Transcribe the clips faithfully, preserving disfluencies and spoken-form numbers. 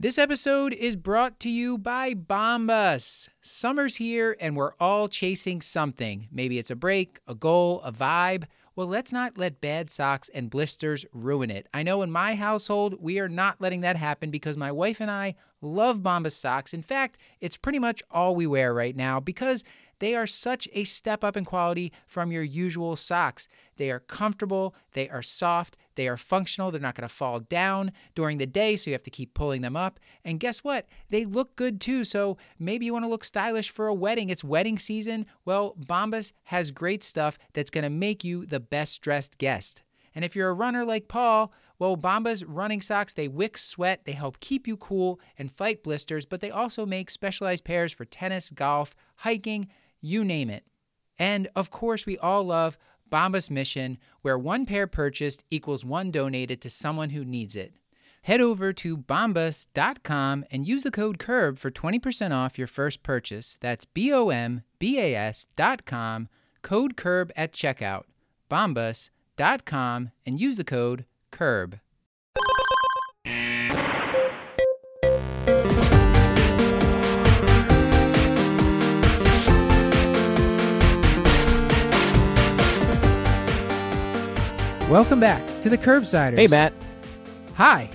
This episode is brought to you by Bombas. Summer's here and we're all chasing something. Maybe it's a break, a goal, a vibe. Well, let's not let bad socks and blisters ruin it. I know in my household, we are not letting that happen because my wife and I love Bombas socks. In fact, it's pretty much all we wear right now because they are such a step up in quality from your usual socks. They are comfortable, they are soft, they are functional, they're not going to fall down during the day, so you have to keep pulling them up. And guess what? They look good too, so maybe you want to look stylish for a wedding. It's wedding season. Well, Bombas has great stuff that's going to make you the best dressed guest. And if you're a runner like Paul, well, Bombas running socks, they wick sweat, they help keep you cool and fight blisters, but they also make specialized pairs for tennis, golf, hiking, you name it. And of course, we all love Bombas Mission, where one pair purchased equals one donated to someone who needs it. Head over to bombas dot com and use the code CURB for twenty percent off your first purchase. That's B O M B A S dot com, code CURB at checkout. bombas dot com and use the code CURB. Welcome back to the Curbsiders. Hey, Matt. Hi.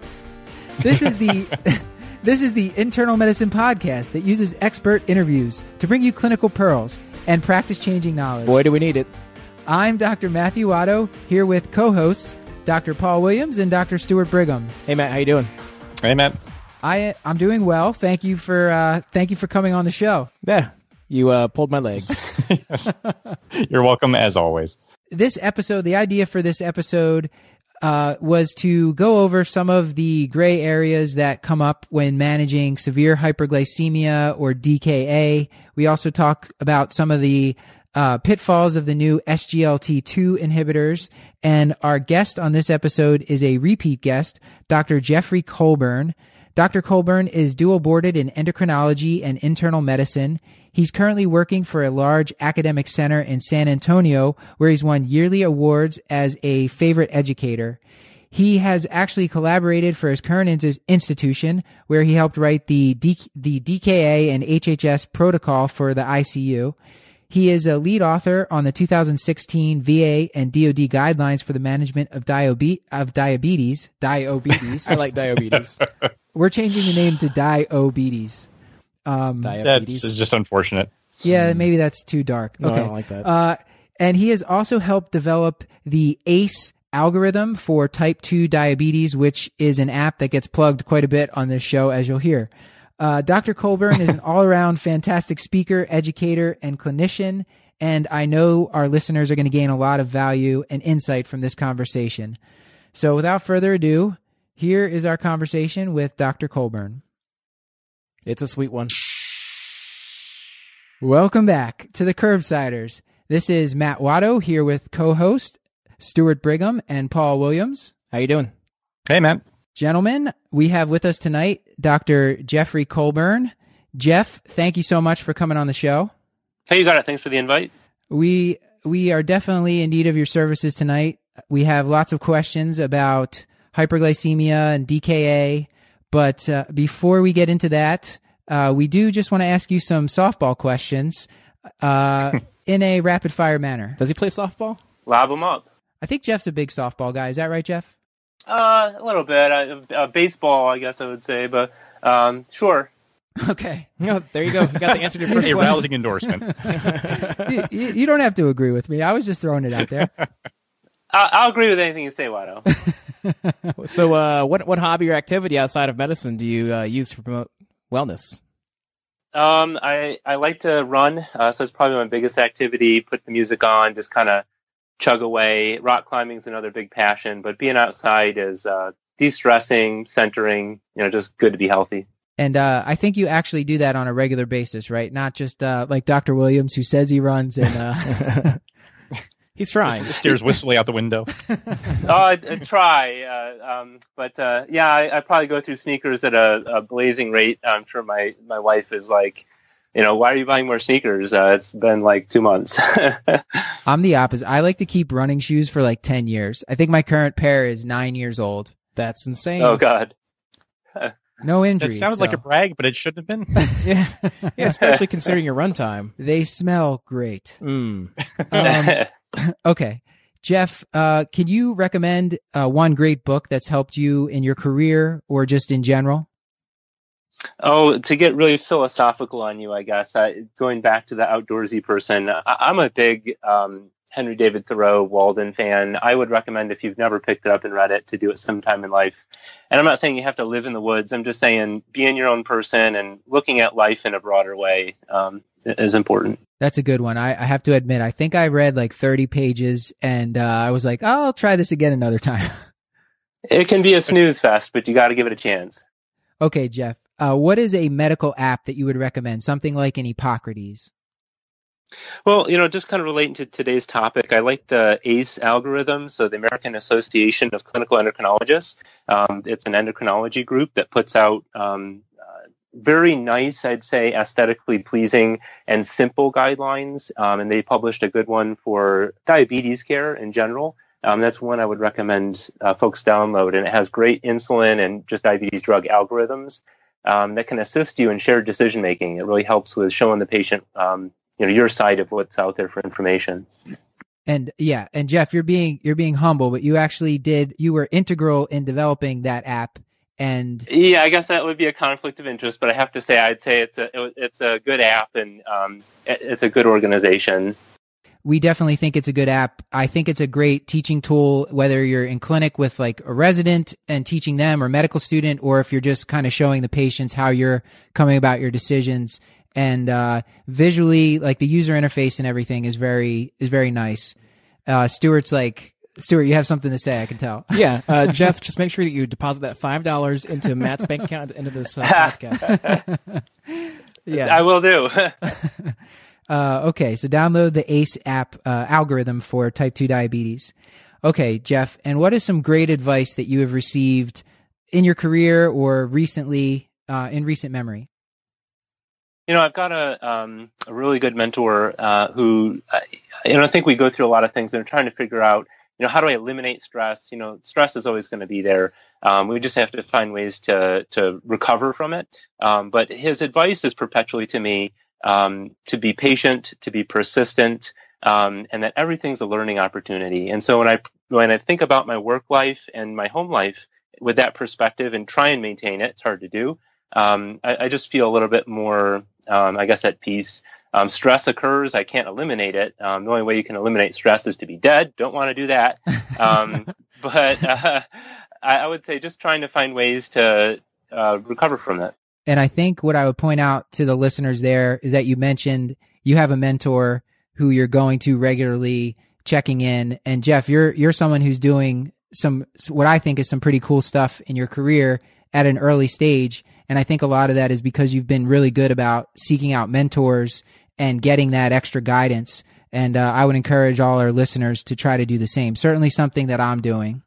This is the this is the internal medicine podcast that uses expert interviews to bring you clinical pearls and practice-changing knowledge. Boy, do we need it. I'm Doctor Matthew Watto, here with co-hosts Doctor Paul Williams and Doctor Stuart Brigham. Hey, Matt. How you doing? Hey, Matt. I I'm doing well. Thank you for uh, thank you for coming on the show. Yeah, you uh, pulled my leg. Yes. You're welcome as always. This episode, the idea for this episode uh, was to go over some of the gray areas that come up when managing severe hyperglycemia or D K A. We also talk about some of the uh, pitfalls of the new S G L T two inhibitors. And our guest on this episode is a repeat guest, Doctor Jeffrey Colburn. Doctor Colburn is dual boarded in endocrinology and internal medicine. He's currently working for a large academic center in San Antonio where he's won yearly awards as a favorite educator. He has actually collaborated for his current in- institution where he helped write the, D- the D K A and H H S protocol for the I C U. He is a lead author on the two thousand sixteen V A and D O D guidelines for the management of, diobe- of diabetes. Diabetes. I like diabetes. We're changing the name to diabetes. Um, That's just unfortunate. Yeah, maybe that's too dark. No, Okay. I don't like that. Uh, and he has also helped develop the A C E algorithm for type two diabetes, which is an app that gets plugged quite a bit on this show, as you'll hear. Uh, Doctor Colburn is an all-around fantastic speaker, educator, and clinician, and I know our listeners are going to gain a lot of value and insight from this conversation. So without further ado, here is our conversation with Doctor Colburn. It's a sweet one. Welcome back to the Curbsiders. This is Matt Watto here with co-host Stuart Brigham and Paul Williams. How you doing? Hey, Matt. Gentlemen, we have with us tonight Doctor Jeffrey Colburn. Jeff, thank you so much for coming on the show. Hey, you got it. Thanks for the invite. We we are definitely in need of your services tonight. We have lots of questions about hyperglycemia and D K A, but uh, before we get into that, uh, we do just want to ask you some softball questions uh, in a rapid-fire manner. Does he play softball? Lob them up. I think Jeff's a big softball guy. Is that right, Jeff? Uh, a little bit. Uh, uh, baseball, I guess I would say, but um, sure. Okay. No, there you go. You got the answer to your first A question. rousing endorsement. you, you, you don't have to agree with me. I was just throwing it out there. I- I'll agree with anything you say, Watto. So, uh, what what hobby or activity outside of medicine do you uh, use to promote wellness? um, I I like to run, uh, so it's probably my biggest activity. Put the music on, just kind of chug away. Rock climbing is another big passion, but being outside is uh, de-stressing, centering. You know, just good to be healthy. And uh, I think you actually do that on a regular basis, right? Not just uh, like Doctor Williams, who says he runs and uh... He's trying. Just stares wistfully out the window. oh, I, I try, uh, um, but uh, yeah, I, I probably go through sneakers at a, a blazing rate. I'm sure my, my wife is like, you know, why are you buying more sneakers? Uh, it's been like two months. I'm the opposite. I like to keep running shoes for like ten years. I think my current pair is nine years old. That's insane. Oh God. No That injuries. sounded like so a brag, but it shouldn't have been. Yeah, yeah, especially considering your runtime. They smell great. Mm. Um, okay. Jeff, uh, can you recommend uh, one great book that's helped you in your career or just in general? Oh, to get really philosophical on you, I guess, I, going back to the outdoorsy person, I, I'm a big um, Henry David Thoreau Walden fan. I would recommend, if you've never picked it up and read it, to do it sometime in life. And I'm not saying you have to live in the woods. I'm just saying being your own person and looking at life in a broader way um, is important. That's a good one. I, I have to admit, I think I read like thirty pages and uh, I was like, oh, I'll try this again another time. It can be a snooze fest, but you got to give it a chance. Okay, Jeff, uh, what is a medical app that you would recommend? Something like an Hippocrates? Well, you know, just kind of relating to today's topic, I like the A C E algorithm, so the American Association of Clinical Endocrinologists. Um, it's an endocrinology group that puts out um, uh, very nice, I'd say, aesthetically pleasing and simple guidelines, um, and they published a good one for diabetes care in general. Um, that's one I would recommend uh, folks download, and it has great insulin and just diabetes drug algorithms um, that can assist you in shared decision making. It really helps with showing the patient um, you know, your side of what's out there for information. And yeah, and Jeff, you're being you're being humble, but you actually did you were integral in developing that app. And yeah, I guess that would be a conflict of interest, but I have to say, I'd say it's a it's a good app, and um, it's a good organization. We definitely think it's a good app. I think it's a great teaching tool, whether you're in clinic with like a resident and teaching them, or medical student, or if you're just kind of showing the patients how you're coming about your decisions. And uh, visually, like the user interface and everything is very is very nice. Uh, Stuart's like, Stuart, you have something to say, I can tell. Yeah, uh, Jeff, just make sure that you deposit that five dollars into Matt's bank account at the end of this uh, podcast. Yeah, I will do. uh, okay, so download the A C E app uh, algorithm for type two diabetes. Okay, Jeff, and what is some great advice that you have received in your career or recently, uh, in recent memory? You know, I've got a um, a really good mentor uh, who, uh, you know, I think we go through a lot of things and are trying to figure out, you know, how do I eliminate stress? You know, stress is always going to be there. Um, we just have to find ways to to recover from it. Um, but his advice is perpetually to me um, to be patient, to be persistent, um, and that everything's a learning opportunity. And so when I when I think about my work life and my home life with that perspective and try and maintain it, it's hard to do. Um, I, I just feel a little bit more, um, I guess, at peace. Um, stress occurs. I can't eliminate it. Um, the only way you can eliminate stress is to be dead. Don't want to do that. Um, but uh, I, I would say just trying to find ways to uh, recover from that. And I think what I would point out to the listeners there is that you mentioned you have a mentor who you're going to regularly, checking in. And Jeff, you're you're someone who's doing some what I think is some pretty cool stuff in your career at an early stage. And I think a lot of that is because you've been really good about seeking out mentors and getting that extra guidance. And uh, I would encourage all our listeners to try to do the same. Certainly something that I'm doing.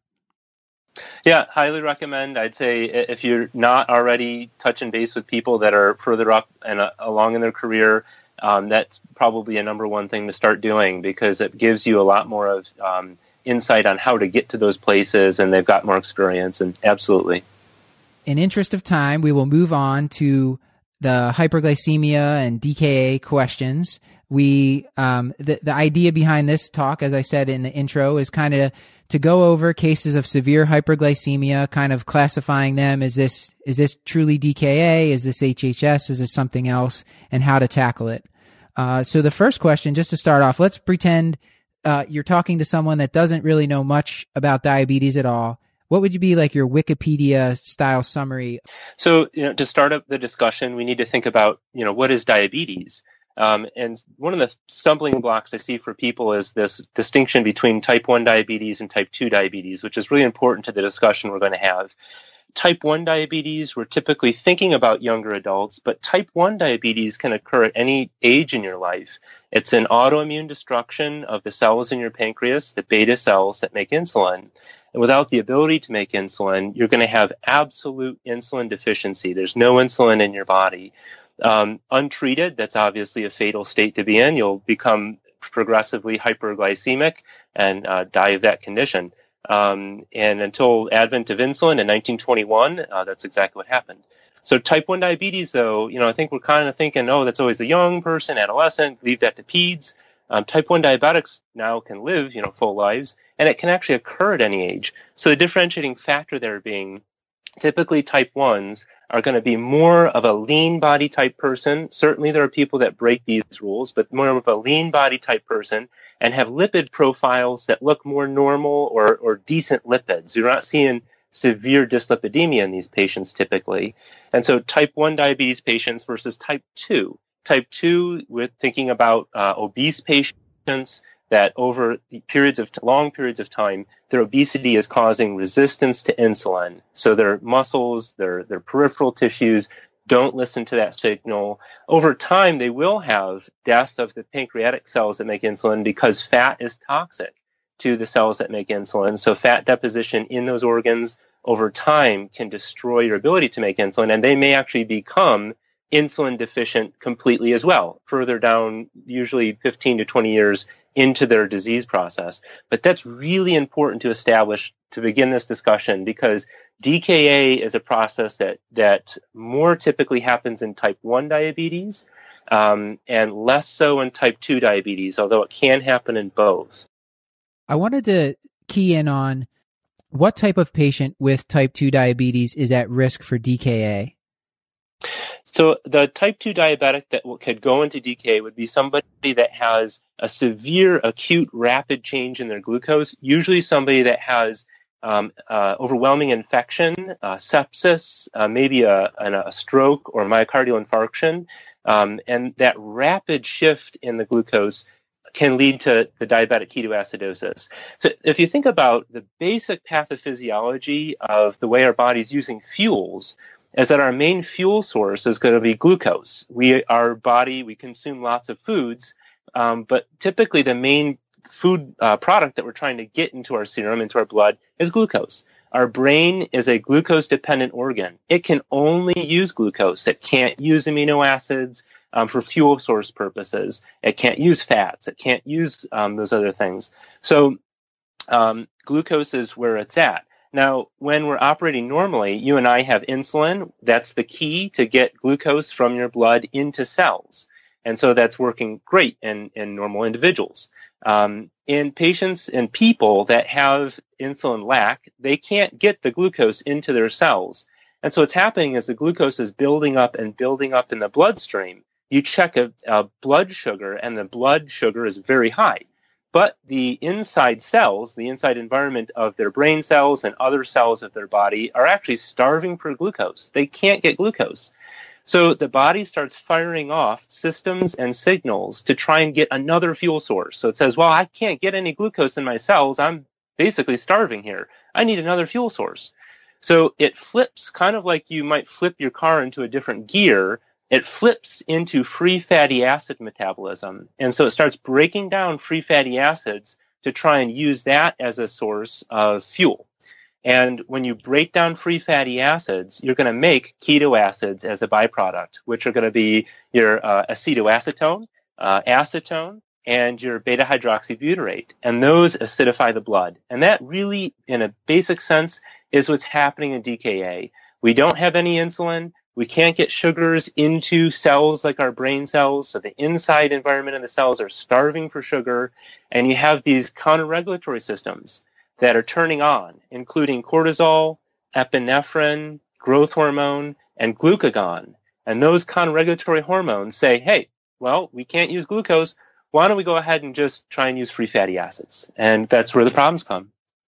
Yeah, highly recommend. I'd say if you're not already touching base with people that are further up and uh, along in their career, um, that's probably a number one thing to start doing, because it gives you a lot more of um, insight on how to get to those places, and they've got more experience. And absolutely. In interest of time, we will move on to the hyperglycemia and D K A questions. We um, the the idea behind this talk, as I said in the intro, is kind of to go over cases of severe hyperglycemia, kind of classifying them. Is this is this truly D K A? Is this H H S? Is this something else? And how to tackle it. Uh, so the first question, just to start off, let's pretend uh, you're talking to someone that doesn't really know much about diabetes at all. What would you be like your Wikipedia style summary? So, you know, to start up the discussion, we need to think about, you know, what is diabetes? Um, and one of the stumbling blocks I see for people is this distinction between type one diabetes and type two diabetes, which is really important to the discussion we're going to have. Type one diabetes, we're typically thinking about younger adults, but type one diabetes can occur at any age in your life. It's an autoimmune destruction of the cells in your pancreas, the beta cells that make insulin. And without the ability to make insulin, you're going to have absolute insulin deficiency. There's no insulin in your body. Um, untreated, that's obviously a fatal state to be in. You'll become progressively hyperglycemic and uh, die of that condition. Um, and until advent of insulin in nineteen twenty-one, uh, that's exactly what happened. So type one diabetes, though, you know, I think we're kind of thinking, oh, that's always a young person, adolescent, leave that to peds. Um, type one diabetics now can live, you know, full lives, and it can actually occur at any age. So the differentiating factor there being typically type ones are going to be more of a lean body type person. Certainly there are people that break these rules, but more of a lean body type person and have lipid profiles that look more normal or, or decent lipids. You're not seeing severe dyslipidemia in these patients typically. And so type one diabetes patients versus type two. Type two, we're thinking about uh, obese patients that over periods of long periods of time, their obesity is causing resistance to insulin. So their muscles, their, their peripheral tissues don't listen to that signal. Over time, they will have death of the pancreatic cells that make insulin because fat is toxic to the cells that make insulin. So fat deposition in those organs over time can destroy your ability to make insulin, and they may actually become insulin deficient completely as well, further down, usually fifteen to twenty years into their disease process. But that's really important to establish to begin this discussion, because D K A is a process that, that more typically happens in type one diabetes um, and less so in type two diabetes, although it can happen in both. I wanted to key in on what type of patient with type two diabetes is at risk for D K A. So the type two diabetic that could go into D K A would be somebody that has a severe, acute, rapid change in their glucose, usually somebody that has um, uh, overwhelming infection, uh, sepsis, uh, maybe a, a stroke or myocardial infarction. Um, and that rapid shift in the glucose can lead to the diabetic ketoacidosis. So if you think about the basic pathophysiology of the way our body's using fuels, is that our main fuel source is going to be glucose. We, our body, we consume lots of foods, um, but typically the main food uh, product that we're trying to get into our serum, into our blood, is glucose. Our brain is a glucose-dependent organ. It can only use glucose. It can't use amino acids um, for fuel source purposes. It can't use fats. It can't use um, those other things. So um, glucose is where it's at. Now, when we're operating normally, you and I have insulin. That's the key to get glucose from your blood into cells. And so that's working great in, in normal individuals. Um, in patients and people that have insulin lack, they can't get the glucose into their cells. And so what's happening is the glucose is building up and building up in the bloodstream. You check a, a blood sugar, and the blood sugar is very high. But the inside cells, the inside environment of their brain cells and other cells of their body are actually starving for glucose. They can't get glucose. So the body starts firing off systems and signals to try and get another fuel source. So it says, well, I can't get any glucose in my cells. I'm basically starving here. I need another fuel source. So it flips, kind of like you might flip your car into a different gear. It flips into free fatty acid metabolism. And so it starts breaking down free fatty acids to try and use that as a source of fuel. And when you break down free fatty acids, you're going to make ketoacids as a byproduct, which are going to be your uh, acetoacetone, uh, acetone, and your beta-hydroxybutyrate. And those acidify the blood. And that really, in a basic sense, is what's happening in D K A. We don't have any insulin. We can't get sugars into cells like our brain cells, so the inside environment of the cells are starving for sugar, and you have these counter-regulatory systems that are turning on, including cortisol, epinephrine, growth hormone, and glucagon. And those counter-regulatory hormones say, hey, well, we can't use glucose. Why don't we go ahead and just try and use free fatty acids? And that's where the problems come.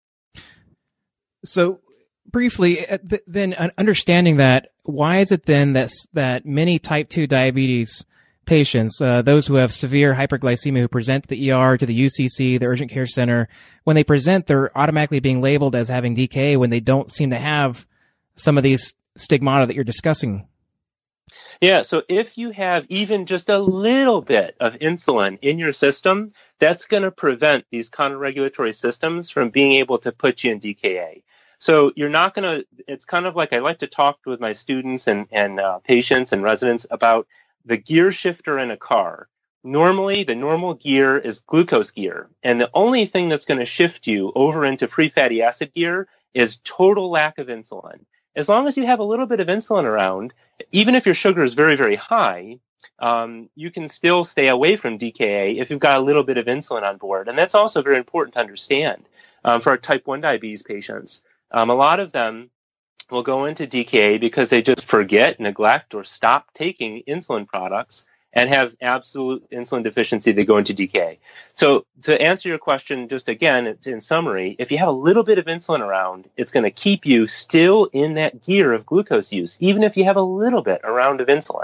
So briefly, then understanding that, why is it then that that many type two diabetes patients, uh, those who have severe hyperglycemia who present to the E R, to the U C C, the urgent care center, when they present, they're automatically being labeled as having D K A when they don't seem to have some of these stigmata that you're discussing? Yeah, so if you have even just a little bit of insulin in your system, that's going to prevent these counter-regulatory systems from being able to put you in D K A. So you're not going to, it's kind of like I like to talk with my students and, and uh, patients and residents about the gear shifter in a car. Normally, the normal gear is glucose gear. And the only thing that's going to shift you over into free fatty acid gear is total lack of insulin. As long as you have a little bit of insulin around, even if your sugar is very, very high, um, you can still stay away from D K A if you've got a little bit of insulin on board. And that's also very important to understand um, for our type one diabetes patients. Um, a lot of them will go into D K A because they just forget, neglect, or stop taking insulin products and have absolute insulin deficiency. They go into D K A. So to answer your question, just again, in summary, if you have a little bit of insulin around, it's going to keep you still in that gear of glucose use, even if you have a little bit around of insulin.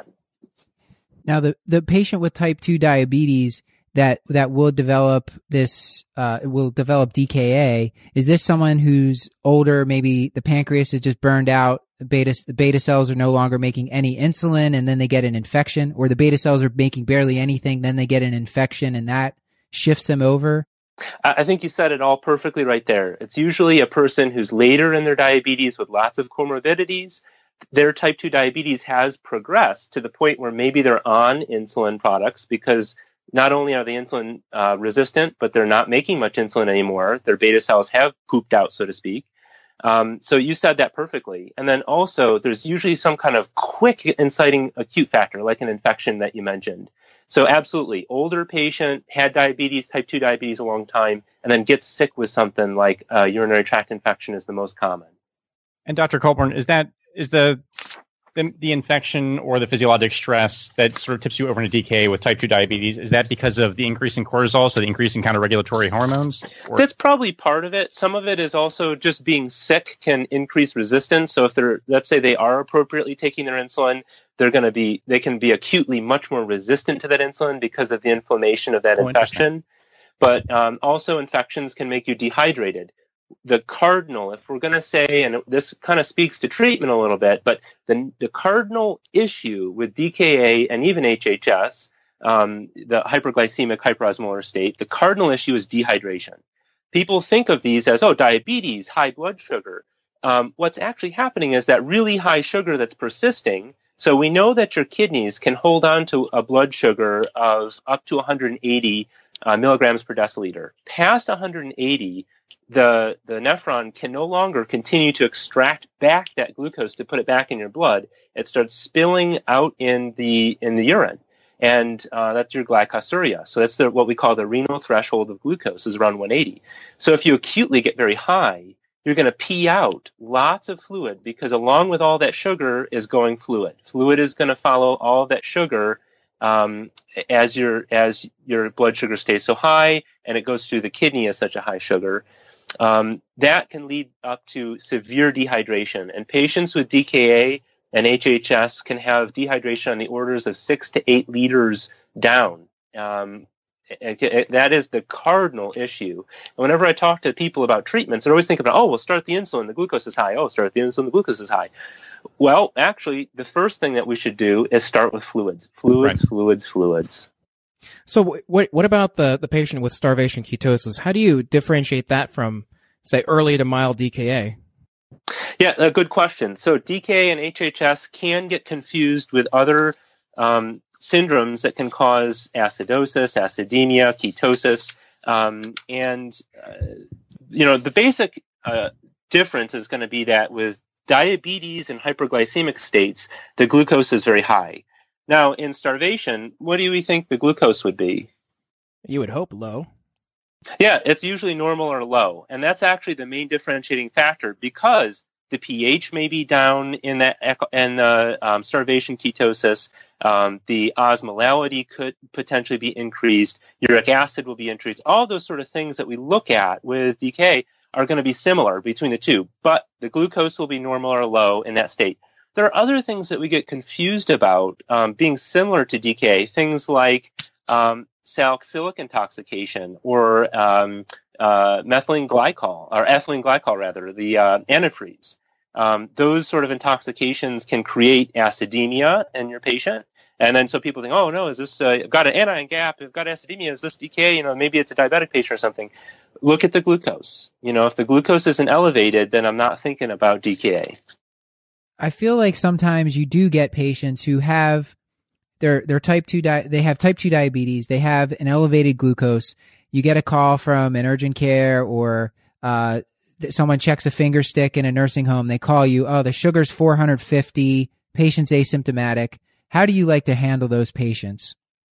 Now, the, the patient with type two diabetes that that will develop this, uh, will develop D K A, is this someone who's older, maybe the pancreas is just burned out, beta, the beta cells are no longer making any insulin, and then they get an infection, or the beta cells are making barely anything, then they get an infection, and that shifts them over? I think you said it all perfectly right there. It's usually a person who's later in their diabetes with lots of comorbidities. Their type two diabetes has progressed to the point where maybe they're on insulin products because not only are they insulin uh, resistant, but they're not making much insulin anymore. Their beta cells have pooped out, so to speak. Um, so you said that perfectly. And then also there's usually some kind of quick inciting acute factor, like an infection that you mentioned. So absolutely, older patient, had diabetes, type two diabetes a long time, and then gets sick with something like a urinary tract infection is the most common. And Doctor Colburn, is that is the, the the infection or the physiologic stress that sort of tips you over into D K A with type two diabetes, is that because of the increase in cortisol, so the increase in counter-regulatory hormones? Or? That's probably part of it. Some of it is also just being sick can increase resistance. So if they're, let's say they are appropriately taking their insulin, they're going to be, they can be acutely much more resistant to that insulin because of the inflammation of that oh, infection. But um, also infections can make you dehydrated. The cardinal, if we're going to say, and this kind of speaks to treatment a little bit, but the, the cardinal issue with D K A and even H H S, um, the hyperglycemic hyperosmolar state, the cardinal issue is dehydration. People think of these as, oh, diabetes, high blood sugar. Um, what's actually happening is that really high sugar that's persisting. So we know that your kidneys can hold on to a blood sugar of up to one hundred eighty uh, milligrams per deciliter. Past one hundred eighty, the the nephron can no longer continue to extract back that glucose to put it back in your blood. It starts spilling out in the in the urine, and uh, that's your glycosuria. So that's the, what we call the renal threshold of glucose is around one eighty. So if you acutely get very high, you're going to pee out lots of fluid because along with all that sugar is going fluid. Fluid is going to follow all that sugar um, as your as your blood sugar stays so high, and it goes through the kidney as such a high sugar. Um, that can lead up to severe dehydration. And patients with D K A and H H S can have dehydration on the orders of six to eight liters down. Um, it, it, that is the cardinal issue. And whenever I talk to people about treatments, they're always thinking about, oh, well, start the insulin, the glucose is high. Oh, start the insulin, the glucose is high. Well, actually, the first thing that we should do is start with fluids, fluids, right. fluids, fluids. So what what about the, the patient with starvation ketosis? How do you differentiate that from, say, early to mild D K A? Yeah, a good question. So D K A and H H S can get confused with other um, syndromes that can cause acidosis, acidemia, ketosis. Um, and, uh, you know, the basic uh, difference is going to be that with diabetes and hyperglycemic states, the glucose is very high. Now, in starvation, what do we think the glucose would be? You would hope low. Yeah, it's usually normal or low. And that's actually the main differentiating factor because the pH may be down in that in the um, starvation ketosis. Um, the osmolality could potentially be increased. Uric acid will be increased. All those sort of things that we look at with D K A are going to be similar between the two. But the glucose will be normal or low in that state. There are other things that we get confused about um, being similar to D K A, things like um, salicylic intoxication or um, uh, methylene glycol, or ethylene glycol rather, the uh, antifreeze. Um, those sort of intoxications can create acidemia in your patient. And then so people think, oh, no, is this, uh, I've got an anion gap, I've got acidemia, is this D K A? You know, maybe it's a diabetic patient or something. Look at the glucose. You know, if the glucose isn't elevated, then I'm not thinking about D K A. I feel like sometimes you do get patients who have they're they're type two di- they have type two diabetes, they have an elevated glucose. You get a call from an urgent care or uh, someone checks a finger stick in a nursing home. They call you, oh, the sugar's four hundred fifty, patient's asymptomatic. How do you like to handle those patients?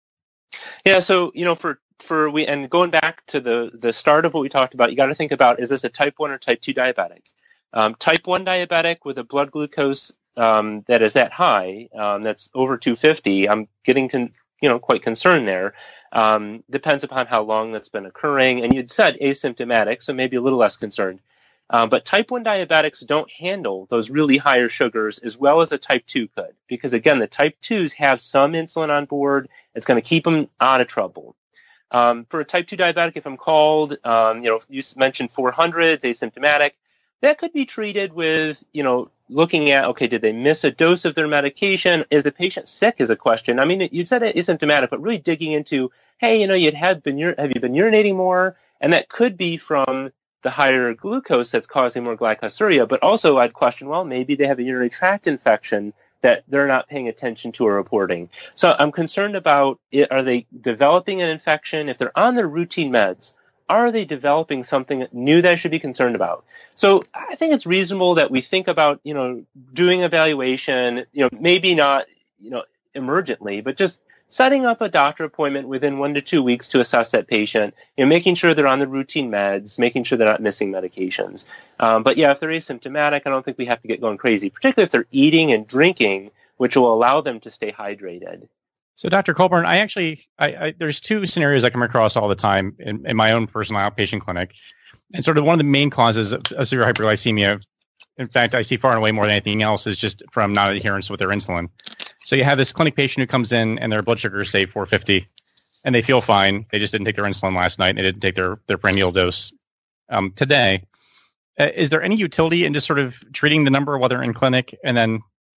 Yeah, so, you know, for, for we, and going back to the, the start of what we talked about, you got to think about, is this a type one or type two diabetic? Um, type one diabetic with a blood glucose um, that is that high, um, that's over two fifty, I'm getting, con- you know, quite concerned there. Um, depends upon how long that's been occurring. And you'd said asymptomatic, so maybe a little less concerned. Um, but type one diabetics don't handle those really higher sugars as well as a type two could, because again, the type twos have some insulin on board. It's going to keep them out of trouble. Um, for a type two diabetic, if I'm called, um, you know, you mentioned four hundred, it's asymptomatic, that could be treated with, you know, looking at, okay, did they miss a dose of their medication? Is the patient sick is a question. I mean, you said it asymptomatic, but really digging into, hey, you know, you'd had been, have you been urinating more? And that could be from the higher glucose that's causing more glycosuria, but also I'd question, well, maybe they have a urinary tract infection that they're not paying attention to or reporting. So I'm concerned about, it, are they developing an infection? If they're on their routine meds, are they developing something new that I should be concerned about? So I think it's reasonable that we think about, you know, doing evaluation, you know, maybe not, you know, emergently, but just setting up a doctor appointment within one to two weeks to assess that patient, you know, making sure they're on the routine meds, making sure they're not missing medications. Um, but yeah, if they're asymptomatic, I don't think we have to get going crazy, particularly if they're eating and drinking, which will allow them to stay hydrated. So, Doctor Colburn, I actually, I, I, there's two scenarios I come across all the time in, in my own personal outpatient clinic. And sort of one of the main causes of, of severe hyperglycemia, in fact, I see far and away more than anything else, is just from non-adherence with their insulin. So you have this clinic patient who comes in and their blood sugar is, say, four fifty, and they feel fine. They just didn't take their insulin last night, and they didn't take their, their prendial dose um, today. Uh, is there any utility in just sort of treating the number while they're in clinic? And then,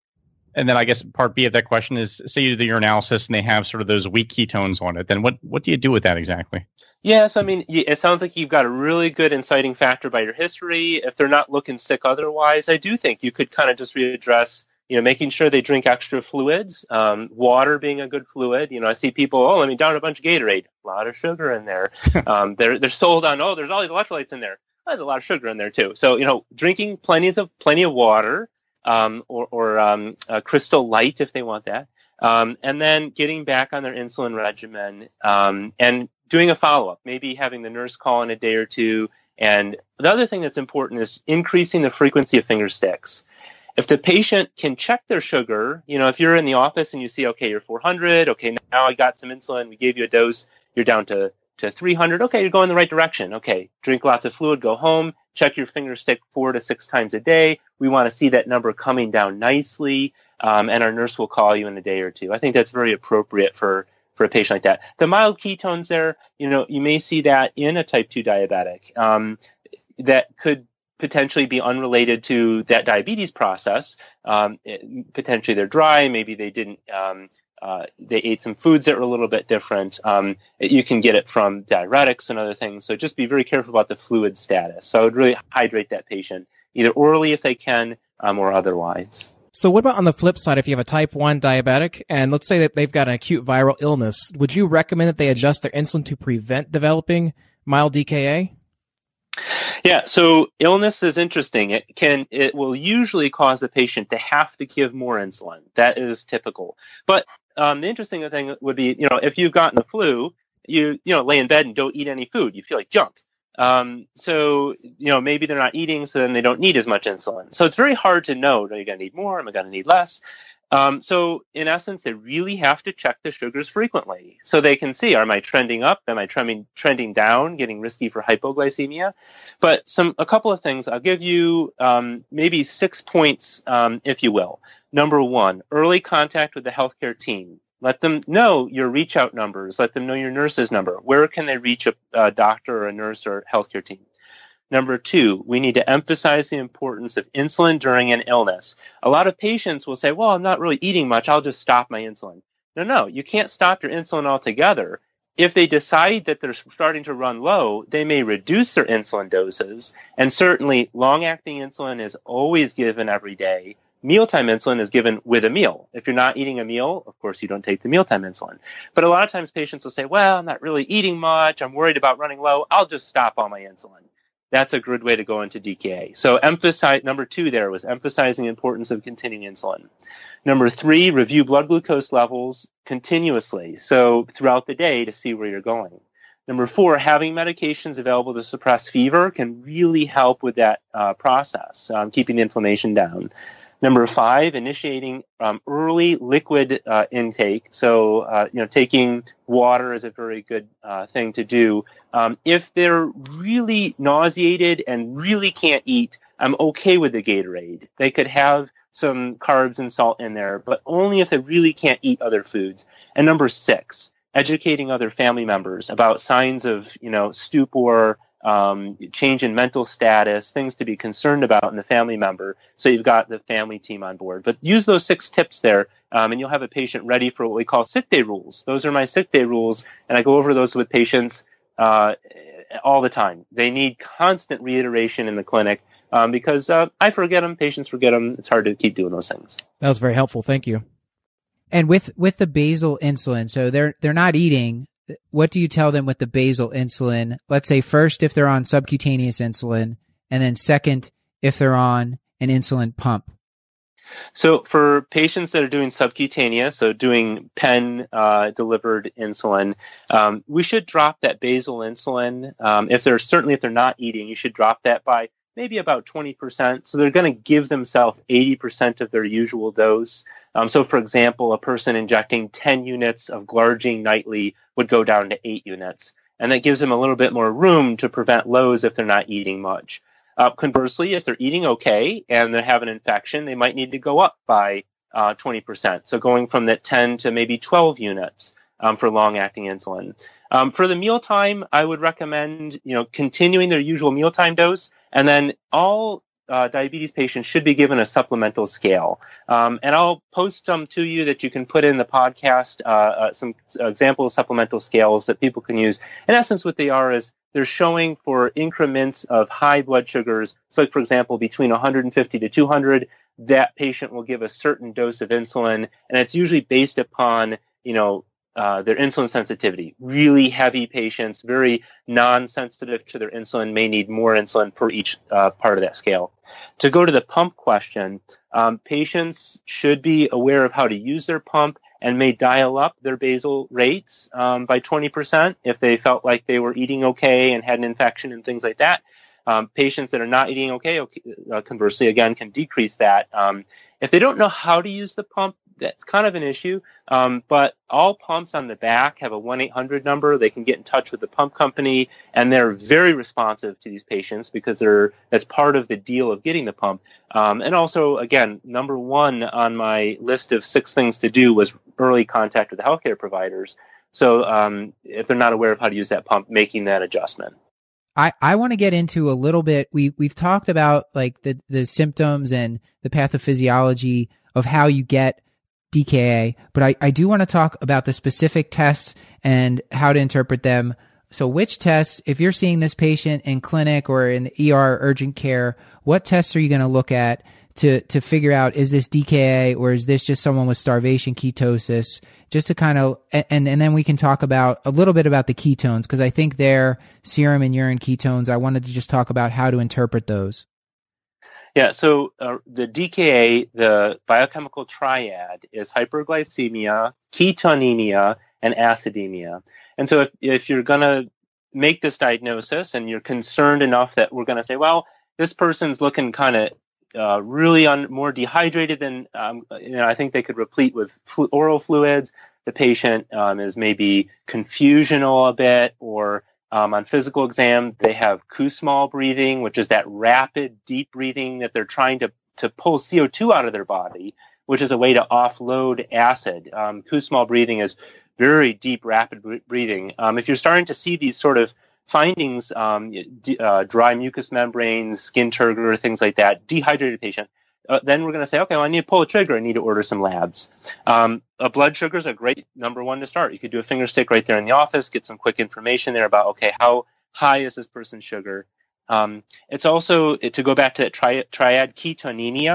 and then I guess part B of that question is, say you do the urinalysis and they have sort of those weak ketones on it, then what, what do you do with that exactly? Yeah, so I mean, it sounds like you've got a really good inciting factor by your history. If they're not looking sick otherwise, I do think you could kind of just readdress, you know, making sure they drink extra fluids, um, water being a good fluid. You know, I see people, oh, let me down a bunch of Gatorade, a lot of sugar in there. um, they're they're sold on, oh, there's all these electrolytes in there. Oh, there's a lot of sugar in there too. So, you know, drinking plenty of plenty of water, um, or or um, uh, Crystal Light if they want that, um, and then getting back on their insulin regimen, um, and doing a follow-up, maybe having the nurse call in a day or two. And the other thing that's important is increasing the frequency of finger sticks. If the patient can check their sugar, you know, if you're in the office and you see, okay, you're four hundred, okay, now I got some insulin, we gave you a dose, you're down to, to three hundred, okay, you're going the right direction. Okay, drink lots of fluid, go home, check your finger stick four to six times a day. We want to see that number coming down nicely, um, and our nurse will call you in a day or two. I think that's very appropriate for for a patient like that. The mild ketones there, you know, you may see that in a type two diabetic. Um, that could potentially be unrelated to that diabetes process. Um, it, potentially they're dry, maybe they didn't, um, uh, they ate some foods that were a little bit different. Um, it, you can get it from diuretics and other things. So just be very careful about the fluid status. So I would really hydrate that patient, either orally if they can, um, or otherwise. So what about on the flip side, if you have a type one diabetic, and let's say that they've got an acute viral illness, would you recommend that they adjust their insulin to prevent developing mild D K A? Yeah, so illness is interesting. It can, it will usually cause the patient to have to give more insulin. That is typical. But um, the interesting thing would be, you know, if you've gotten the flu, you, you know, lay in bed and don't eat any food. You feel like junk. Um, so, you know, maybe they're not eating, so then they don't need as much insulin. So it's very hard to know, are you going to need more? Am I going to need less? Um, so in essence, they really have to check the sugars frequently so they can see, am I trending up? Am I trending, trending down, getting risky for hypoglycemia? But some, a couple of things, I'll give you, um, maybe six points, um, if you will. Number one, early contact with the healthcare team. Let them know your reach out numbers. Let them know your nurse's number. Where can they reach a, a doctor or a nurse or healthcare team? Number two, we need to emphasize the importance of insulin during an illness. A lot of patients will say, well, I'm not really eating much. I'll just stop my insulin. No, no, you can't stop your insulin altogether. If they decide that they're starting to run low, they may reduce their insulin doses. And certainly long-acting insulin is always given every day. mealtime insulin is given with a meal. If you're not eating a meal, of course, you don't take the mealtime insulin. But a lot of times patients will say, well, I'm not really eating much. I'm worried about running low. I'll just stop all my insulin. That's a good way to go into D K A. So emphasize, number two there was emphasizing the importance of continuing insulin. Number three, review blood glucose levels continuously, so throughout the day to see where you're going. Number four, having medications available to suppress fever can really help with that uh, process, um, keeping the inflammation down. Number five, initiating um, early liquid uh, intake. So, uh, you know, taking water is a very good uh, thing to do. Um, if they're really nauseated and really can't eat, I'm okay with the Gatorade. They could have some carbs and salt in there, but only if they really can't eat other foods. And number six, educating other family members about signs of, you know, stupor, um, change in mental status, things to be concerned about in the family member. So you've got the family team on board. But use those six tips there, um, and you'll have a patient ready for what we call sick day rules. Those are my sick day rules, and I go over those with patients uh, all the time. They need constant reiteration in the clinic um, because uh, I forget them, patients forget them. It's hard to keep doing those things. That was very helpful. Thank you. And with, with the basal insulin, so they're they're not eating. What do you tell them with the basal insulin? Let's say first if they're on subcutaneous insulin, and then second if they're on an insulin pump. So for patients that are doing subcutaneous, so doing pen uh, delivered insulin, um, we should drop that basal insulin. Um, if they're certainly if they're not eating, you should drop that by maybe about twenty percent. So they're going to give themselves eighty percent of their usual dose. Um, so, for example, a person injecting ten units of Glargine nightly would go down to eight units. And that gives them a little bit more room to prevent lows if they're not eating much. Uh, conversely, if they're eating okay and they have an infection, they might need to go up by uh, twenty percent. So going from that ten to maybe twelve units um, for long-acting insulin. Um, for the mealtime, I would recommend, you know, continuing their usual mealtime dose, and then all uh, diabetes patients should be given a supplemental scale. Um, and I'll post some to you that you can put in the podcast, uh, uh, some example of supplemental scales that people can use. In essence, what they are is they're showing for increments of high blood sugars. So, like, for example, between one hundred fifty to two hundred, that patient will give a certain dose of insulin, and it's usually based upon, you know, Uh, their insulin sensitivity. Really heavy patients, very non-sensitive to their insulin, may need more insulin per each uh, part of that scale. To go to the pump question, um, patients should be aware of how to use their pump and may dial up their basal rates um, by twenty percent if they felt like they were eating okay and had an infection and things like that. Um, patients that are not eating okay, okay uh, conversely, again, can decrease that. Um, if they don't know how to use the pump, that's kind of an issue, um, but all pumps on the back have a one eight hundred number. They can get in touch with the pump company, and they're very responsive to these patients because they're that's part of the deal of getting the pump. Um, and also, again, number one on my list of six things to do was early contact with the healthcare providers. So um, if they're not aware of how to use that pump, making that adjustment. I, I want to get into a little bit. We we've talked about like the, the symptoms and the pathophysiology of how you get D K A, but I, I do want to talk about the specific tests and how to interpret them. So which tests, if you're seeing this patient in clinic or in the E R urgent care, what tests are you going to look at to, to figure out, is this D K A or is this just someone with starvation ketosis? Just to kind of, and, and then we can talk about a little bit about the ketones, because I think they're serum and urine ketones. I wanted to just talk about how to interpret those. Yeah, so uh, the D K A, the biochemical triad, is hyperglycemia, ketonemia, and acidemia. And so if, if you're going to make this diagnosis and you're concerned enough that we're going to say, well, this person's looking kind of uh, really un- more dehydrated than, um, you know, I think they could replete with flu- oral fluids. The patient um, is maybe confusional a bit, or Um, on physical exam, they have Kussmaul breathing, which is that rapid, deep breathing that they're trying to, to pull C O two out of their body, which is a way to offload acid. Um, Kussmaul breathing is very deep, rapid breathing. Um, if you're starting to see these sort of findings, um, d- uh, dry mucous membranes, skin turgor, things like that, dehydrated patient, Uh, then we're going to say, okay, well, I need to pull a trigger. I need to order some labs. Um, a blood sugar is a great number one to start. You could do a finger stick right there in the office, get some quick information there about, okay, how high is this person's sugar? Um, it's also, to go back to that tri- triad, ketonemia.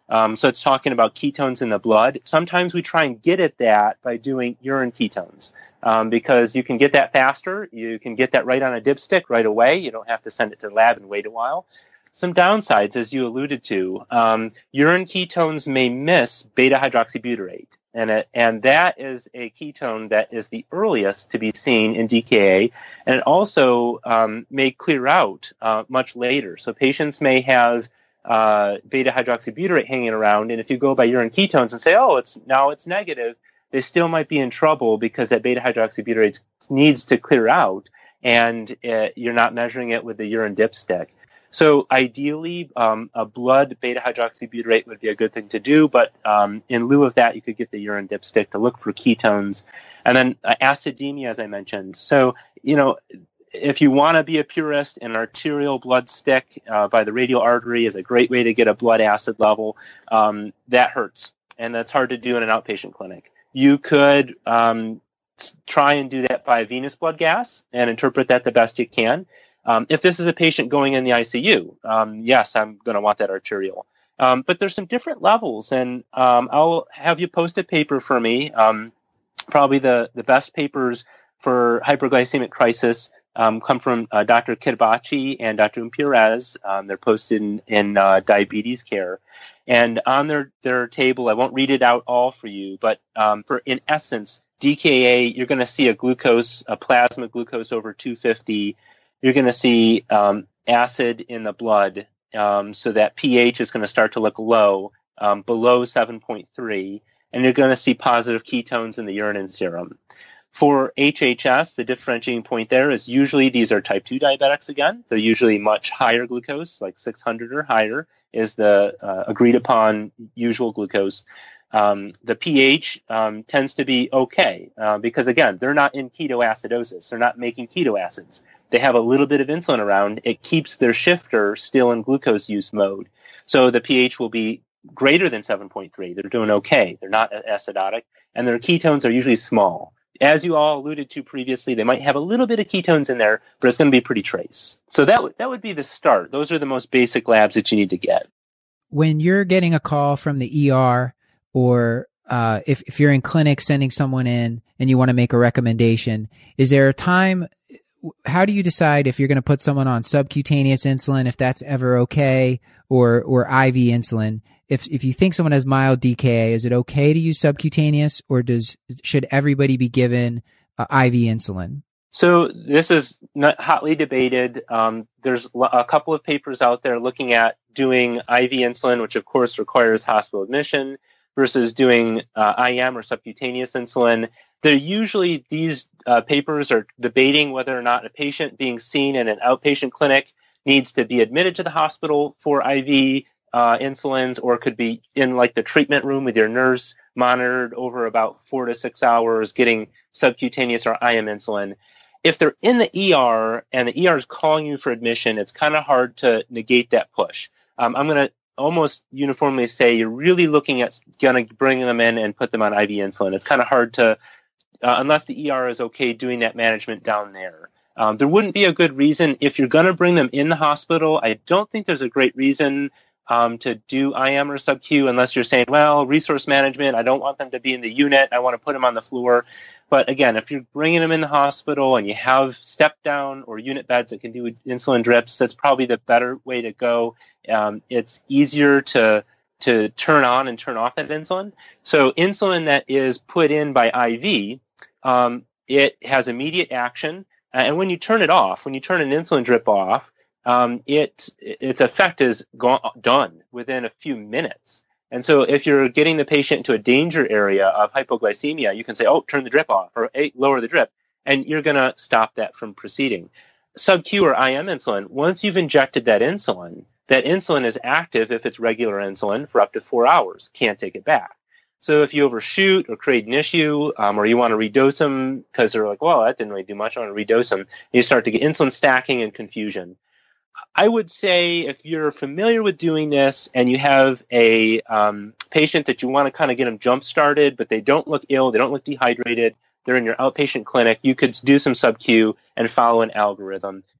Um, so it's talking about ketones in the blood. Sometimes we try and get at that by doing urine ketones um, because you can get that faster. You can get that right on a dipstick right away. You don't have to send it to the lab and wait a while. Some downsides, as you alluded to, um, urine ketones may miss beta-hydroxybutyrate. And, it, and that is a ketone that is the earliest to be seen in D K A, and it also um, may clear out uh, much later. So patients may have uh, beta-hydroxybutyrate hanging around, and if you go by urine ketones and say, oh, it's now it's negative, they still might be in trouble because that beta-hydroxybutyrate needs to clear out, and it, you're not measuring it with the urine dipstick. So ideally, um, a blood beta-hydroxybutyrate would be a good thing to do, but um, in lieu of that, you could get the urine dipstick to look for ketones. And then uh, acidemia, as I mentioned. So, you know, if you want to be a purist, an arterial blood stick uh, by the radial artery is a great way to get a blood acid level. Um, that hurts, and that's hard to do in an outpatient clinic. You could um, try and do that by venous blood gas and interpret that the best you can. Um, if this is a patient going in the I C U, um, yes, I'm going to want that arterial. Um, but there's some different levels, and um, I'll have you post a paper for me. Um, probably the, the best papers for hyperglycemic crisis um, come from uh, Doctor Kirbachi and Doctor Perez. Um, they're posted in, in uh, Diabetes Care. And on their, their table, I won't read it out all for you, but um, for in essence, D K A, you're going to see a glucose, a plasma glucose over two fifty. You're going to see um, acid in the blood, um, so that pH is going to start to look low, um, below seven point three, and you're going to see positive ketones in the urine and serum. For H H S, the differentiating point there is usually these are type two diabetics again. They're usually much higher glucose, like six hundred or higher is the uh, agreed upon usual glucose. Um, the pH um, tends to be okay uh, because, again, they're not in ketoacidosis. They're not making keto acids. They have a little bit of insulin around. It keeps their shifter still in glucose use mode. So the pH will be greater than seven point three. They're doing okay. They're not acidotic. And their ketones are usually small. As you all alluded to previously, they might have a little bit of ketones in there, but it's going to be pretty trace. So that, w- that would be the start. Those are the most basic labs that you need to get. When you're getting a call from the E R, or uh, if, if you're in clinic sending someone in and you want to make a recommendation, is there a time, how do you decide if you're going to put someone on subcutaneous insulin, if that's ever okay, or or I V insulin? If if you think someone has mild D K A, is it okay to use subcutaneous, or does should everybody be given uh, I V insulin? So this is not hotly debated. Um, there's a couple of papers out there looking at doing I V insulin, which of course requires hospital admission, versus doing uh, I M or subcutaneous insulin. They're usually, these uh, papers are debating whether or not a patient being seen in an outpatient clinic needs to be admitted to the hospital for I V uh, insulins, or could be in like the treatment room with your nurse monitored over about four to six hours getting subcutaneous or I M insulin. If they're in the E R and the E R is calling you for admission, it's kind of hard to negate that push. Um, I'm going to almost uniformly say you're really looking at going to bring them in and put them on I V insulin. It's kind of hard to, uh, unless the E R is okay doing that management down there. Um, there wouldn't be a good reason if you're going to bring them in the hospital. I don't think there's a great reason um, to do I M or sub-Q unless you're saying, well, resource management, I don't want them to be in the unit. I want to put them on the floor. But again, if you're bringing them in the hospital and you have step down or unit beds that can do insulin drips, that's probably the better way to go. Um, it's easier to to turn on and turn off that insulin. So insulin that is put in by I V, um, it has immediate action. And when you turn it off, when you turn an insulin drip off, um, it its effect is gone, done within a few minutes. And so if you're getting the patient into a danger area of hypoglycemia, you can say, oh, turn the drip off, or hey, lower the drip, and you're going to stop that from proceeding. Sub-Q or I M insulin, once you've injected that insulin, that insulin is active if it's regular insulin for up to four hours. Can't take it back. So if you overshoot or create an issue, um, or you want to redose them because they're like, well, that didn't really do much, I want to redose them, you start to get insulin stacking and confusion. I would say if you're familiar with doing this and you have a um, patient that you want to kind of get them jump started, but they don't look ill, they don't look dehydrated, they're in your outpatient clinic, you could do some sub-Q and follow an algorithm.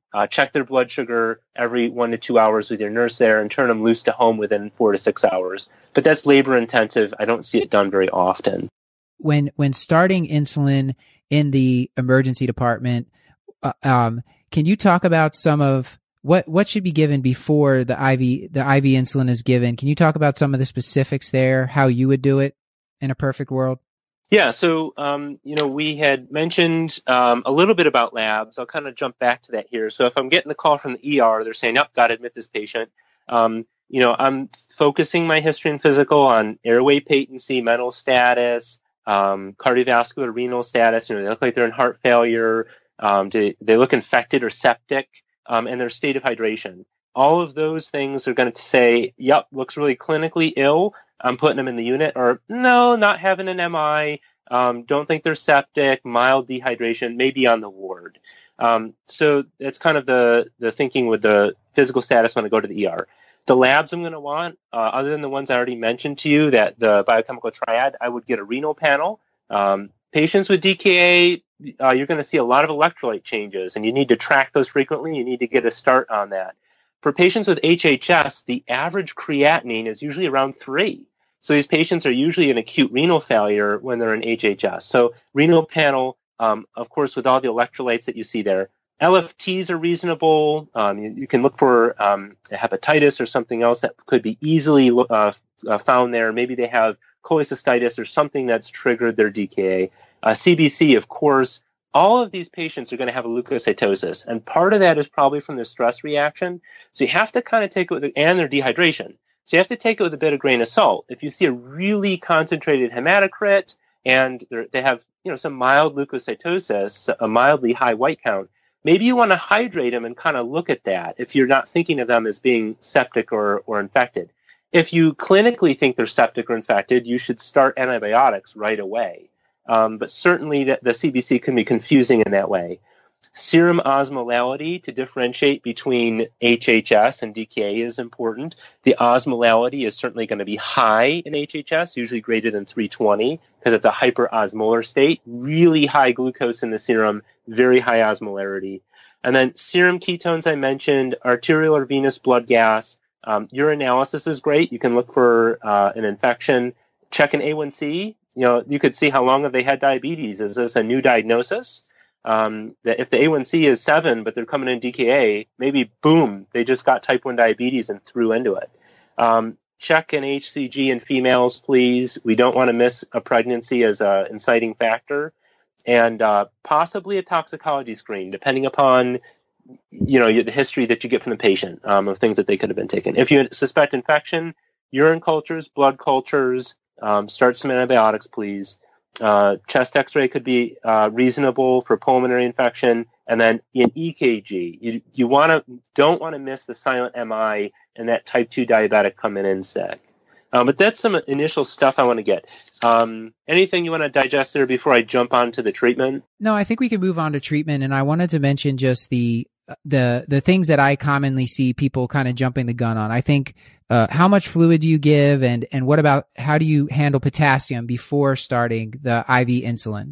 uh, check their blood sugar every one to two hours with your nurse there, and turn them loose to home within four to six hours. But that's labor intensive. I don't see it done very often. When when starting insulin in the emergency department, uh, um, can you talk about some of what what should be given before the I V the I V insulin is given? Can you talk about some of the specifics there, how you would do it in a perfect world? Yeah, so um, you know, we had mentioned um, a little bit about labs. I'll kind of jump back to that here. So if I'm getting the call from the E R, they're saying, "Yep, got to admit this patient." Um, you know, I'm focusing my history and physical on airway patency, mental status, um, cardiovascular, renal status. You know, they look like they're in heart failure. Um, do they look infected or septic, um, and their state of hydration. All of those things are going to say, "Yep, looks really clinically ill. I'm putting them in the unit," or "No, not having an M I. Um, don't think they're septic, mild dehydration, maybe on the ward." Um, so that's kind of the the thinking with the physical status when I go to the E R. The labs I'm going to want, uh, other than the ones I already mentioned to you, that the biochemical triad, I would get a renal panel. Um, patients with D K A, uh, you're going to see a lot of electrolyte changes, and you need to track those frequently. You need to get a start on that. For patients with H H S, the average creatinine is usually around three. So these patients are usually in acute renal failure when they're in H H S. So renal panel, um, of course, with all the electrolytes that you see there. L F Ts are reasonable. Um, you, you can look for um, hepatitis or something else that could be easily uh, uh, found there. Maybe they have cholecystitis or something that's triggered their D K A. Uh, C B C, of course. All of these patients are going to have a leukocytosis, and part of that is probably from the stress reaction. So you have to kind of take it with, and their dehydration. So you have to take it with a bit of grain of salt. If you see a really concentrated hematocrit and they have, you know, some mild leukocytosis, a mildly high white count, maybe you want to hydrate them and kind of look at that if you're not thinking of them as being septic or, or infected. If you clinically think they're septic or infected, you should start antibiotics right away. Um, but certainly the, the C B C can be confusing in that way. Serum osmolality to differentiate between H H S and D K A is important. The osmolality is certainly going to be high in H H S, usually greater than three twenty, because it's a hyperosmolar state, really high glucose in the serum, very high osmolarity. And then serum ketones I mentioned, arterial or venous blood gas. Um, urinalysis is great. You can look for uh, an infection. Check an A one C. You know, you could see how long have they had diabetes. Is this a new diagnosis? Um, that if the A one C is seven, but they're coming in D K A, maybe boom, they just got type one diabetes and threw into it. Um, check an H C G in females, please. We don't want to miss a pregnancy as an inciting factor, and uh, possibly a toxicology screen, depending upon, you know, the history that you get from the patient um, of things that they could have been taken. If you suspect infection, urine cultures, blood cultures, um, start some antibiotics, please. Uh, chest X-ray could be uh, reasonable for pulmonary infection, and then in E K G, you you want to don't want to miss the silent M I and that type two diabetic coming in sick. Um, but that's some initial stuff I want to get. Um, anything you want to digest there before I jump on to the treatment? No, I think we can move on to treatment, and I wanted to mention just the the the things that I commonly see people kind of jumping the gun on. I think uh, how much fluid do you give, and and what about how do you handle potassium before starting the I V insulin?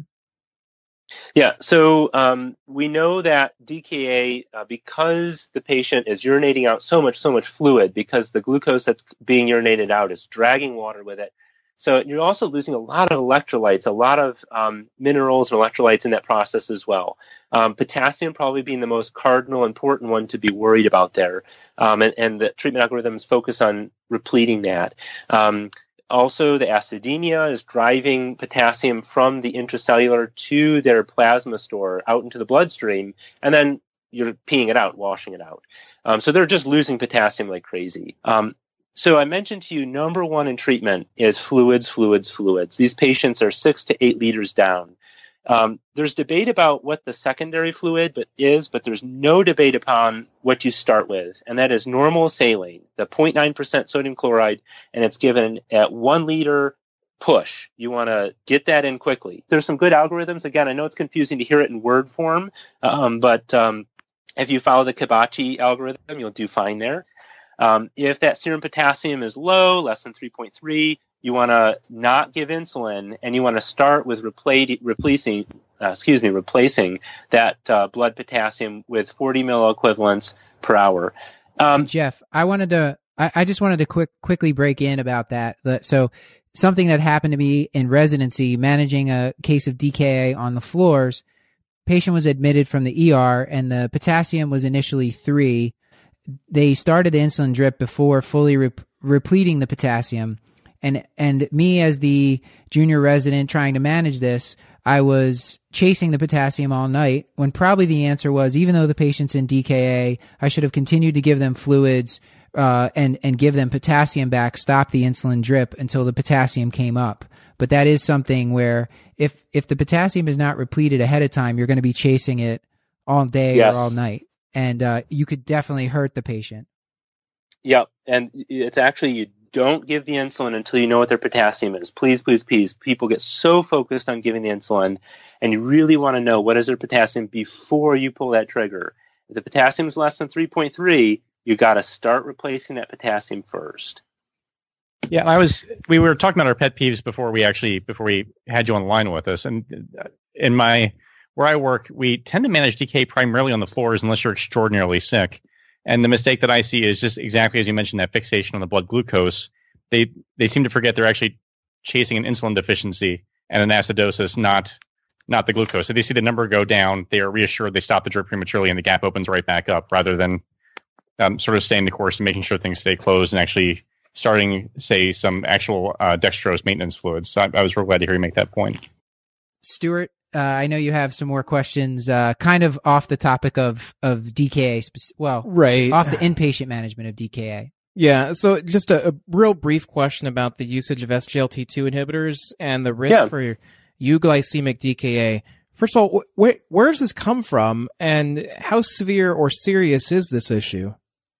Yeah, so um, we know that D K A, uh, because the patient is urinating out so much, so much fluid, because the glucose that's being urinated out is dragging water with it. So you're also losing a lot of electrolytes, a lot of um, minerals and electrolytes in that process as well. Um, potassium probably being the most cardinal important one to be worried about there. Um, and, and the treatment algorithms focus on repleting that. Um, Also, the acidemia is driving potassium from the intracellular to their plasma store out into the bloodstream, and then you're peeing it out, washing it out. Um, so they're just losing potassium like crazy. Um, so I mentioned to you, number one in treatment is fluids, fluids, fluids. These patients are six to eight liters down. Um, there's debate about what the secondary fluid but is, but there's no debate upon what you start with, and that is normal saline, the zero point nine percent sodium chloride, and it's given at one liter push. You want to get that in quickly. There's some good algorithms. Again, I know it's confusing to hear it in word form, um, but um, if you follow the Kibachi algorithm, you'll do fine there. Um, if that serum potassium is low, less than three point three, you want to not give insulin, and you want to start with repla- replacing uh, excuse me, replacing that uh, blood potassium with forty milliequivalents per hour. Um, Jeff, I wanted to, I, I just wanted to quick, quickly break in about that. The, so something that happened to me in residency, managing a case of D K A on the floors, patient was admitted from the E R and the potassium was initially three. They started the insulin drip before fully re- repleting the potassium. And and me as the junior resident trying to manage this, I was chasing the potassium all night when probably the answer was, even though the patient's in D K A, I should have continued to give them fluids uh, and, and give them potassium back, stop the insulin drip until the potassium came up. But that is something where if, if the potassium is not repleted ahead of time, you're going to be chasing it all day yes. or all night. And uh, you could definitely hurt the patient. Yep. And it's actually, you don't give the insulin until you know what their potassium is. Please, please, please. People get so focused on giving the insulin, and you really want to know what is their potassium before you pull that trigger. If the potassium is less than three point three, you got to start replacing that potassium first. Yeah, I was. We were talking about our pet peeves before we actually before we had you on the line with us, and in my where I work, we tend to manage D K primarily on the floors unless you're extraordinarily sick. And the mistake that I see is just exactly as you mentioned, that fixation on the blood glucose. They they seem to forget they're actually chasing an insulin deficiency and an acidosis, not not the glucose. So they see the number go down, they are reassured, they stop the drip prematurely, and the gap opens right back up, rather than um, sort of staying the course and making sure things stay closed and actually starting, say, some actual uh, dextrose maintenance fluids. So I, I was real glad to hear you make that point. Stuart, Uh, I know you have some more questions, uh, kind of off the topic of, of D K A, spec- well, right. off the inpatient management of D K A. Yeah, so just a, a real brief question about the usage of S G L T two inhibitors and the risk yeah. for euglycemic D K A. First of all, wh- wh- where does this come from, and how severe or serious is this issue?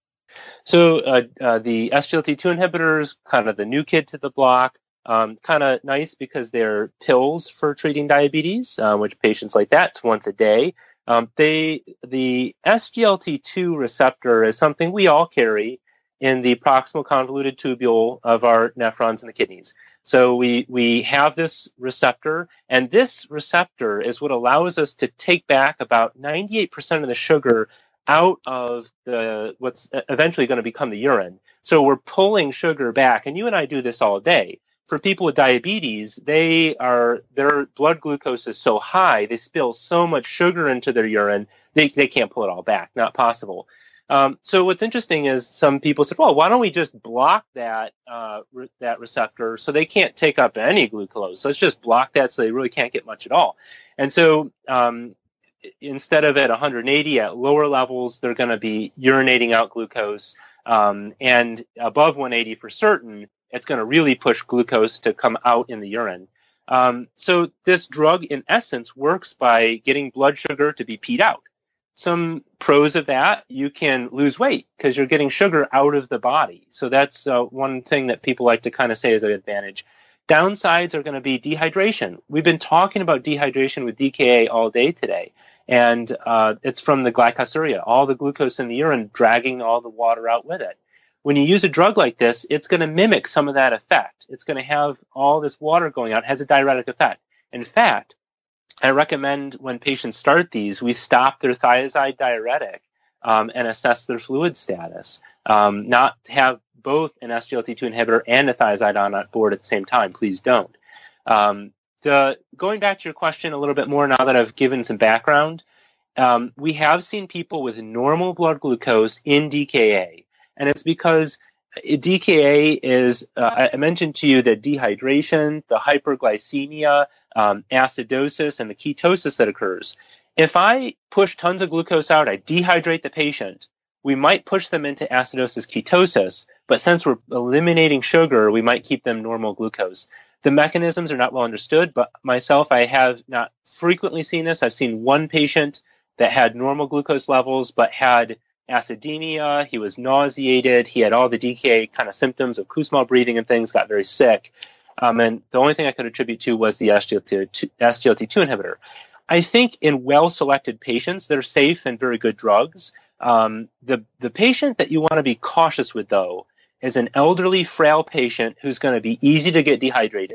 So uh, uh, the S G L T two inhibitors, kind of the new kid to the block. Um, kind of nice because they're pills for treating diabetes, uh, which patients like that, it's once a day. Um, they the S G L T two receptor is something we all carry in the proximal convoluted tubule of our nephrons in the kidneys. So we we have this receptor, and this receptor is what allows us to take back about ninety-eight percent of the sugar out of the what's eventually going to become the urine. So we're pulling sugar back, and you and I do this all day. For people with diabetes, they are their blood glucose is so high, they spill so much sugar into their urine, they they can't pull it all back. Not possible. Um, so what's interesting is some people said, well, why don't we just block that uh, re- that receptor so they can't take up any glucose? Let's just block that so they really can't get much at all. And so um, instead of at one hundred eighty at lower levels, they're going to be urinating out glucose, um, and above one eighty for certain, it's going to really push glucose to come out in the urine. Um, so this drug, in essence, works by getting blood sugar to be peed out. Some pros of that, you can lose weight because you're getting sugar out of the body. So that's uh, one thing that people like to kind of say is an advantage. Downsides are going to be dehydration. We've been talking about dehydration with D K A all day today. And uh, it's from the glycosuria, all the glucose in the urine dragging all the water out with it. When you use a drug like this, it's going to mimic some of that effect. It's going to have all this water going out. It has a diuretic effect. In fact, I recommend when patients start these, we stop their thiazide diuretic um, and assess their fluid status. Um, not have both an S G L T two inhibitor and a thiazide on board at the same time. Please don't. Um, the, going back to your question a little bit more now that I've given some background, um, we have seen people with normal blood glucose in D K A. And it's because D K A is, uh, I mentioned to you that dehydration, the hyperglycemia, um, acidosis, and the ketosis that occurs. If I push tons of glucose out, I dehydrate the patient, we might push them into acidosis ketosis, but since we're eliminating sugar, we might keep them normal glucose. The mechanisms are not well understood, but myself, I have not frequently seen this. I've seen one patient that had normal glucose levels, but had acidemia, he was nauseated, he had all the D K A kind of symptoms of Kussmaul breathing and things, got very sick. Um, and the only thing I could attribute to was the S G L T two inhibitor. I think in well-selected patients that are safe and very good drugs, um, the, the patient that you want to be cautious with, though, is an elderly, frail patient who's going to be easy to get dehydrated.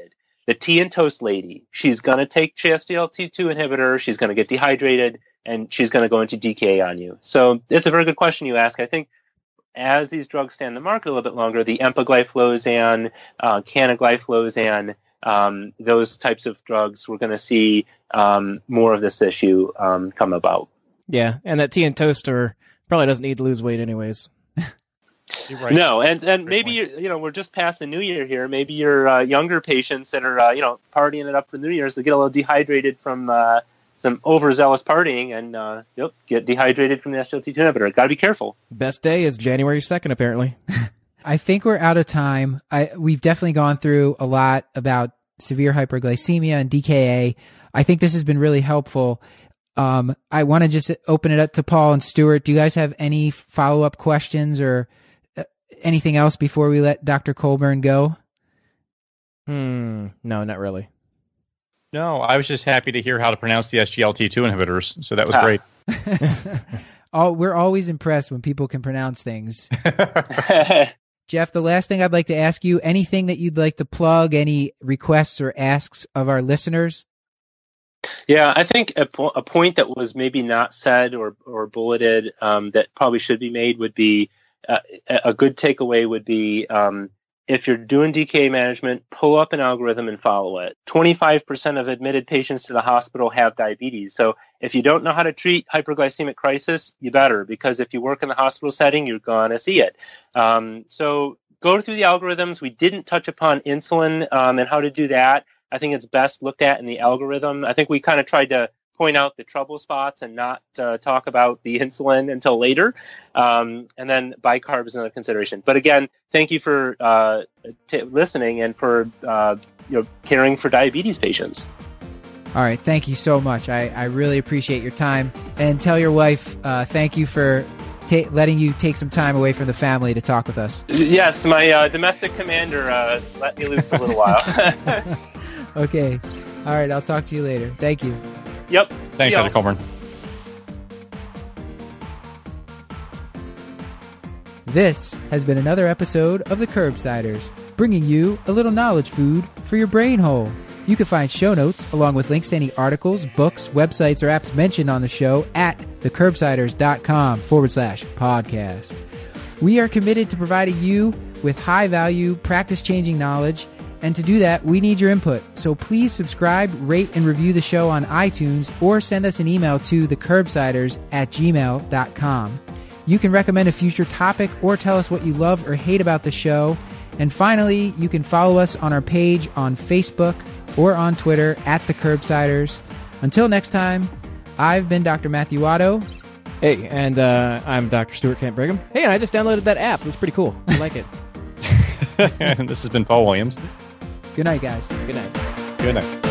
the tea and toast lady. She's going to take S G L T two inhibitor. She's going to get dehydrated, and she's going to go into D K A on you. So it's a very good question you ask. I think as these drugs stay on the market a little bit longer, the empagliflozin, uh, canagliflozin, um, those types of drugs, we're going to see um, more of this issue um, come about. Yeah, and that tea and toaster probably doesn't need to lose weight anyways. Right. No, and and maybe you you know we're just past the New Year here. Maybe your uh, younger patients that are uh, you know partying it up for New Year's, they get a little dehydrated from uh, some overzealous partying, and uh, yep, get dehydrated from the S G L T two inhibitor. Got to be careful. Best day is January second, apparently. I think we're out of time. I we've definitely gone through a lot about severe hyperglycemia and D K A. I think this has been really helpful. Um, I want to just open it up to Paul and Stuart. Do you guys have any follow up questions or anything else before we let Doctor Colburn go? Hmm. No, not really. No, I was just happy to hear how to pronounce the S G L T two inhibitors, so that was ah. great. Oh, we're always impressed when people can pronounce things. Jeff, the last thing I'd like to ask you, anything that you'd like to plug, any requests or asks of our listeners? Yeah, I think a, po- a point that was maybe not said or, or bulleted um, that probably should be made would be uh, a good takeaway would be um, if you're doing D K A management, pull up an algorithm and follow it. twenty-five percent of admitted patients to the hospital have diabetes. So if you don't know how to treat hyperglycemic crisis, you better, because if you work in the hospital setting, you're going to see it. Um, so go through the algorithms. We didn't touch upon insulin um, and how to do that. I think it's best looked at in the algorithm. I think we kind of tried to point out the trouble spots and not uh, talk about the insulin until later. Um, and then bicarb is another consideration. But again, thank you for uh, t- listening and for uh, you know caring for diabetes patients. All right. Thank you so much. I, I really appreciate your time. And tell your wife uh, thank you for ta- letting you take some time away from the family to talk with us. Yes, my uh, domestic commander uh, let me loose a little while. Okay. All right. I'll talk to you later. Thank you. Yep. Thanks, Doctor Colburn. This has been another episode of The Curbsiders, bringing you a little knowledge food for your brain hole. You can find show notes along with links to any articles, books, websites, or apps mentioned on the show at thecurbsiders.com forward slash podcast. We are committed to providing you with high-value, practice-changing knowledge. And to do that, we need your input. So please subscribe, rate, and review the show on iTunes or send us an email to thecurbsiders at gmail dot com. You can recommend a future topic or tell us what you love or hate about the show. And finally, you can follow us on our page on Facebook or on Twitter at The Curbsiders. Until next time, I've been Doctor Matthew Otto. Hey, and uh, I'm Doctor Stuart Kent Brigham. Hey, and I just downloaded that app. It's pretty cool. I like it. This has been Paul Williams. Good night, guys. Good night. Good night.